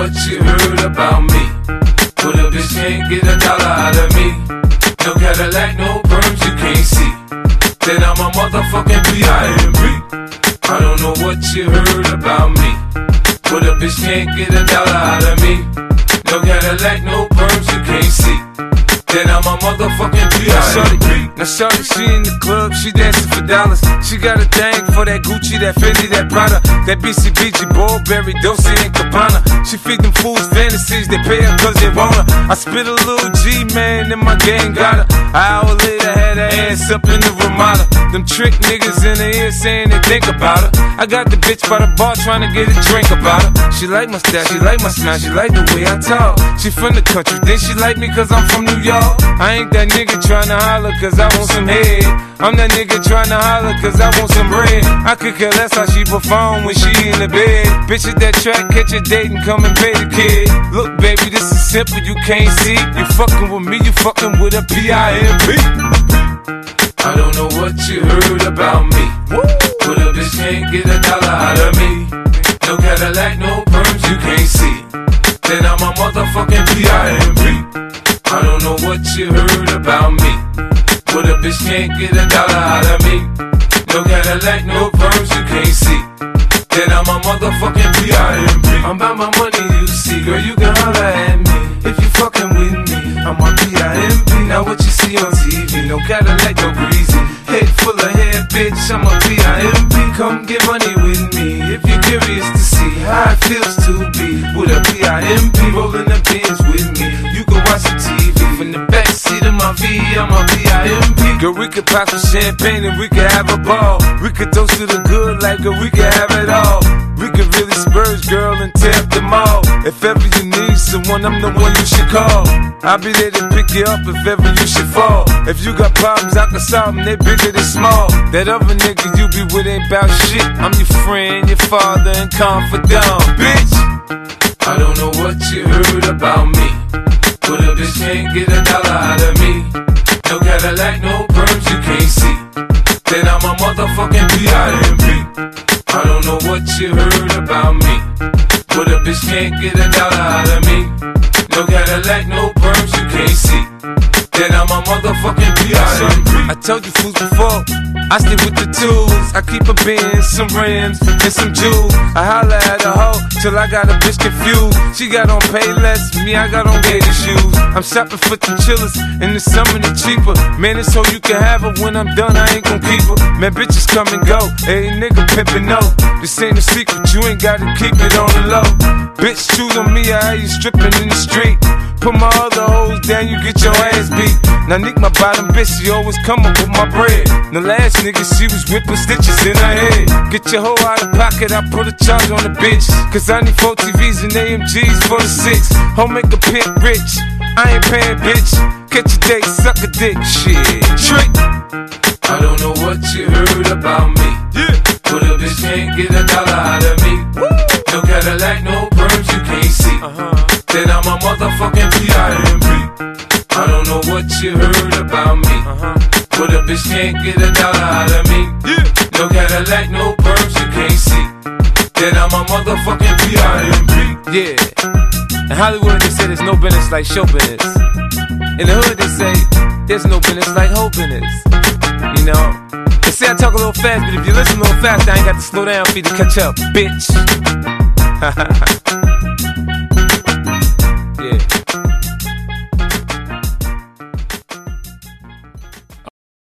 what you heard about me, but a bitch can't get $1 out of me. No Cadillac, no perms you can't see. Then I'm a motherfucking P.I.M.P. I don't know what you heard about me, but a bitch can't get $1 out of me. No Cadillac, no perms you can't see. Then I'm a motherfucking P.I.M.P. Now shorty, she in the club, she dancing for dollars. She got a thing for that Gucci, that Fendi, that Prada, that BCBG, Burberry, Dolce & Gabbana. She feed them fools fantasies, they pay her cause they want her. I spit a little G, man, and my gang got her. An hour later, had her ass up in the Ramada. Them trick niggas in the ear saying they think about her. I got the bitch by the bar trying to get a drink about her. She like my style, she like my smile, she like the way I talk. She from the country, then she like me cause I'm from New York. I ain't that nigga tryna holler cause I want some head. I'm that nigga tryna holler cause I want some bread. I could care less how she perform when she in the bed. Bitch at that track, catch a date and come and pay the kid. Look baby, this is simple, you can't see. You fucking with me, you fucking with a P.I.M.P. I don't know what you heard about me, but a bitch can't get $1 out of me. No Cadillac, no perms you can't see. Then I'm a motherfucking P.I.M.P. I don't know what you heard about me, but a bitch can't get $1 out of me. No Cadillac, no perms you can't see. Then I'm a motherfucking P.I.M.P. I'm about my money, you see, girl, you can holler at me if you fucking with me. I'm a P.I.M.P. Now what you see on TV, no Cadillac, no greasy. Head full of hair, bitch, I'm a P.I.M.P. Come get money with me if you're curious to see how it feels to be with a P.I.M.P. rolling the bins with me. You can watch the TV from the backseat of my V, I'm a P.I.M.P. Girl, we could pop some champagne and we could have a ball. We could toast to the good like girl, we could have it all. We could really spurge, girl, and tear up the mall. If ever you need someone, I'm the one you should call. I'll be there to pick you up if ever you should fall. If you got problems, I can solve them, they bigger than small. That other nigga you be with ain't bout shit. I'm your friend, your father, and confidant, bitch. I don't know what you heard about me, but a bitch can't get $1 out of me. No Cadillac, no perms you can't see. Then I'm a motherfucking P.I.M.P. I don't know what you heard about me, but a bitch can't get $1 out of me. No Cadillac, no perms you can't see. Then I'm a motherfucking P.I.M.P. I told you fools before, I stay with the tools. I keep a Benz, some rims, and some jewels. I holla at a hoe till I got a bitch confused. She got on Payless, me I got on gator shoes. I'm shopping for the chillers, in the summer they cheaper. Man, it's so you can have her, when I'm done I ain't gon' keep her. Man, bitches come and go, hey nigga pimpin' no. This ain't a secret, you ain't gotta keep it on the low. Bitch, choose on me, I hear you strippin' in the street. Put my other hoes down, you get your ass beat. Now Nick, my bottom bitch, she always come up with my bread. The last nigga, she was whipping stitches in her head. Get your hoe out of pocket, I put a charge on the bitch. Cause I need 4 TVs and AMGs for the 6. Home make a pimp rich, I ain't paying bitch. Catch a date, suck a dick, shit, trick. I don't know what you heard about me, but a bitch can't get $1 out of me. No Cadillac, no perms you can't see. Then I'm a motherfucking P.I.M.P. I don't know what you heard about me, but a bitch can't get $1 out of me. No Cadillac, no perms you can't see. Then I'm a motherfucking P.I.M.P. Yeah. In Hollywood they say there's no business like show business. In the hood they say there's no business like hoe business. You know, they say I talk a little fast, but if you listen a little fast, I ain't got to slow down for you to catch up, bitch.